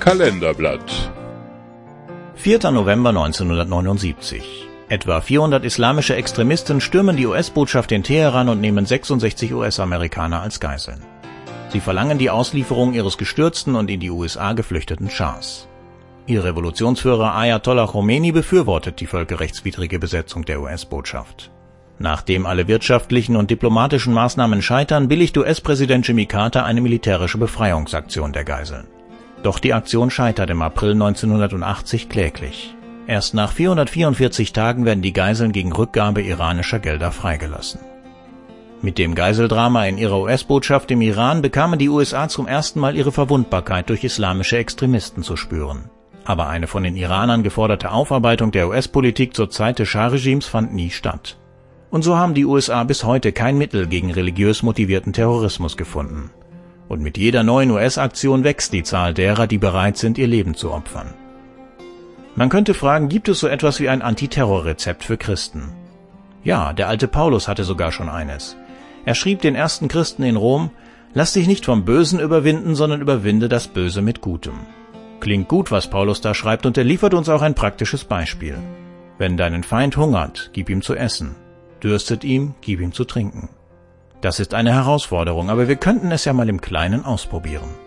Kalenderblatt. 4. November 1979. Etwa 400 islamische Extremisten stürmen die US-Botschaft in Teheran und nehmen 66 US-Amerikaner als Geiseln. Sie verlangen die Auslieferung ihres gestürzten und in die USA geflüchteten Schahs. Ihr Revolutionsführer Ayatollah Khomeini befürwortet die völkerrechtswidrige Besetzung der US-Botschaft. Nachdem alle wirtschaftlichen und diplomatischen Maßnahmen scheitern, billigt US-Präsident Jimmy Carter eine militärische Befreiungsaktion der Geiseln. Doch die Aktion scheitert im April 1980 kläglich. Erst nach 444 Tagen werden die Geiseln gegen Rückgabe iranischer Gelder freigelassen. Mit dem Geiseldrama in ihrer US-Botschaft im Iran bekamen die USA zum ersten Mal ihre Verwundbarkeit durch islamische Extremisten zu spüren. Aber eine von den Iranern geforderte Aufarbeitung der US-Politik zur Zeit des Schah-Regimes fand nie statt. Und so haben die USA bis heute kein Mittel gegen religiös motivierten Terrorismus gefunden. Und mit jeder neuen US-Aktion wächst die Zahl derer, die bereit sind, ihr Leben zu opfern. Man könnte fragen, gibt es so etwas wie ein Antiterrorrezept für Christen? Ja, der alte Paulus hatte sogar schon eines. Er schrieb den ersten Christen in Rom: Lass dich nicht vom Bösen überwinden, sondern überwinde das Böse mit Gutem. Klingt gut, was Paulus da schreibt, und er liefert uns auch ein praktisches Beispiel. Wenn deinen Feind hungert, gib ihm zu essen. Dürstet ihm, gib ihm zu trinken. Das ist eine Herausforderung, aber wir könnten es ja mal im Kleinen ausprobieren.